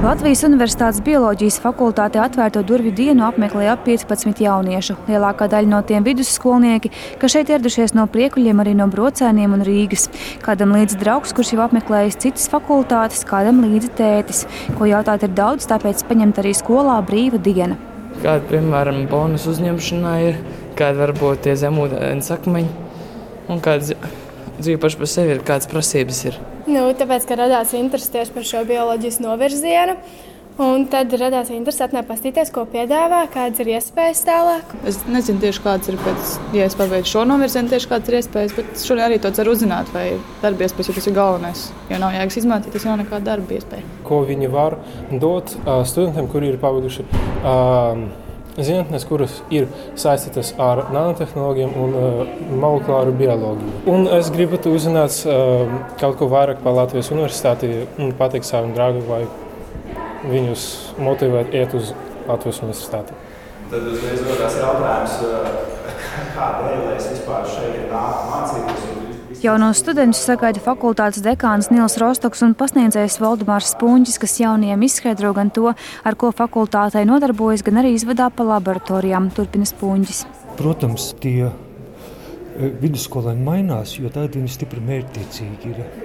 Latvijas Universitātes bioloģijas fakultātē atvērto durvju dienu apmeklē ap 15 jauniešu. Lielākā daļa no tiem vidusskolnieki, kas šeit ieradušies no Priekuļiem, arī no Brocēniem un Rīgas. Kādam līdzi draugs, kurš jau apmeklējis citas fakultātes, kādam līdzi tētis. Ko jautāt ir daudz, tāpēc paņemt arī skolā brīva diena. Kāda, piemēram, bonus uzņemšanā ir, kāda varbūt tie zemūdens akmeņi un kāda dzīve paši par sevi ir, kādas prasības ir. Tāpēc, ka radās interesi tieši par šo bioloģijas novirzienu, un tad radās interesi atnāk pastīties, ko piedāvā, kādas ir iespējas tālāk. Es nezinu tieši kāds ir ja es pabeidzu šo novirzienu, tieši kādas ir iespējas, bet šodien arī to ceru uzzināt, vai darba iespējas, jo tas ir galvenais. Jo nav jēgas izmēt, ja tas nav nekāda darba iespēja. Ko viņi var dot studentiem, kuri ir pabeiguši zinātnes, kuras ir saistītas ar nanotehnoloģiem un molekulāru bioloģiju. Un es gribētu uzzināt kaut ko vairāk par Latvijas universitāti un pateikt saviem draugiem, vai viņus motivēt iet uz Latvijas universitāti. Tad uzreiz rodās jautājums, kādēļ es vispār šeit nāku mācīties. Jaunos studentus sagaida fakultātes dekāns Nils Rostoks un pasniedzējs Valdemārs Spunģis, kas jaunajiem izskaidro gan to, ar ko fakultātei nodarbojas, gan arī izvadā pa laboratorijām, turpina Spunģis. Protams, tie vidusskolēni mainās, jo tādi viņi stipri mērķtiecīgi ir.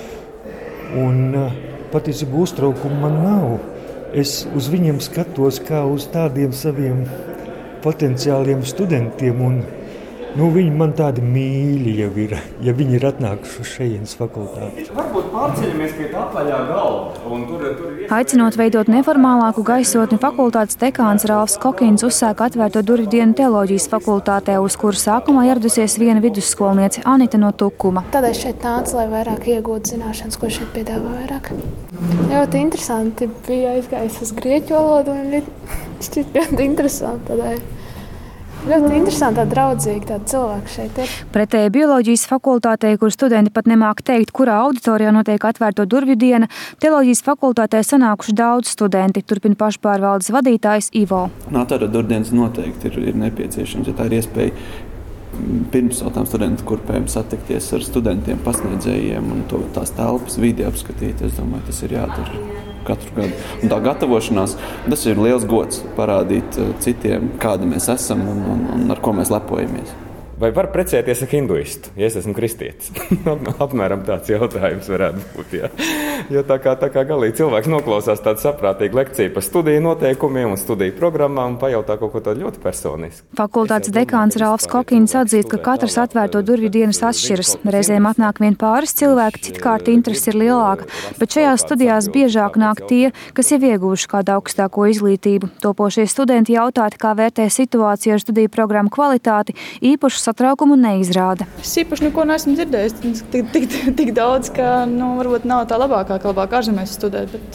Un patiesībā uztraukumu man nav. Es uz viņiem skatos kā uz tādiem saviem potenciāliem studentiem un viņi man tādi mīļi jau ir, ja viņi ir atnākuši uz šejienes fakultāti. Varbūt pārceļamies pie tā apaļā galda. Aicinot veidot neformālāku gaisotni, fakultātes dekāns Ralfs Kokins uzsāka atvērto durvju dienu teoloģijas fakultātē, uz kuru sākumā ieradusies viena vidusskolniece Anita no Tukuma. Tādēļ šeit nāca, lai vairāk iegūtu zināšanas, ko šeit piedāvā vairāk. Ļoti interesanti bija aizgājis uz grieķu valodu un šķiet ļoti interesanti tādēļ. Ļoti interesanti, tāda draudzīga tāda cilvēka šeit ir. Pretēji bioloģijas fakultātei, kur studenti pat nemāk teikt, kurā auditorijā notiek atvērto durvju diena, teoloģijas fakultātē sanākuši daudz studenti, turpina pašpārvaldes vadītājs Ivo. Atvērto durvju dienas noteikti ir nepieciešams, ja tā ir iespēja pirms tām studentu grupēm satikties ar studentiem, pasniedzējiem un tās telpas vidi apskatīt. Es domāju, tas ir jādara katru gadu. Un tā gatavošanās, tas ir liels gods parādīt citiem, kāda mēs esam un ar ko mēs lepojamies. Vai var precēties ar hinduistu, ja es esmu kristietis? Apmēram tāds jautājums varētu būt, jā. Jo tā kā galīgi cilvēks noklausās tādu saprātīgu lekciju par studiju noteikumiem un studiju programmām un pajautā kaut ko tādu ļoti personisku. Fakultātes dekāns Ralfs Kokins atzīst, ka katrs atvērto durvju dienas atšķiras. Reizēm atnāk vien pāris cilvēki, citkārt interesi ir lielāka, bet šajās studijās biežāk nāk tie, kas jau ieguvuši kādu augstāko izglītību. Topošie studenti jautāti, kā vērtē situāciju ar studiju programmu kvalitāti, īpašu satraukumu neizrāda. Es īpaši neko neesmu dzirdējis tik daudz, ka varbūt nav tā labāk ārzemēs studēt. Bet...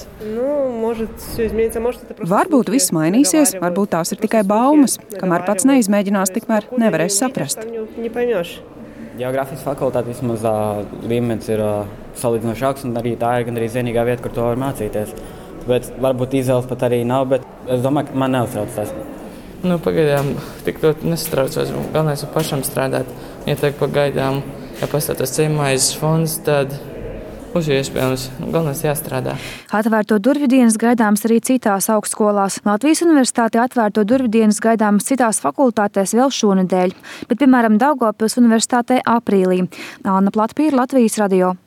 Varbūt viss mainīsies, varbūt tās ir tikai baumas. Kamēr pats neizmēģinās, tikmēr nevarēs saprast. Geogrāfijas fakultāte vismaz līmenis ir salīdzinoši augsts, un arī tā ir gandrīz vienīgā vieta, kur to var mācīties. Bet varbūt izvēles pat arī nav, bet es domāju, ka man neuztrauc tas. Pagaidām tik ļoti nesatraucos, galvenais ir pašam strādāt. Ja tiek pagaidām, ja pastāv tas ciemājas fonds, tad būs iespējams. Galvenais jāstrādā. Atvērto durvju dienas gaidāms arī citās augstskolās. Latvijas Universitāte atvērto durvju dienas gaidāmas citās fakultātēs vēl šonedēļ, bet, piemēram, Daugavpils Universitātē aprīlī. Anna Platpīra, Latvijas radio.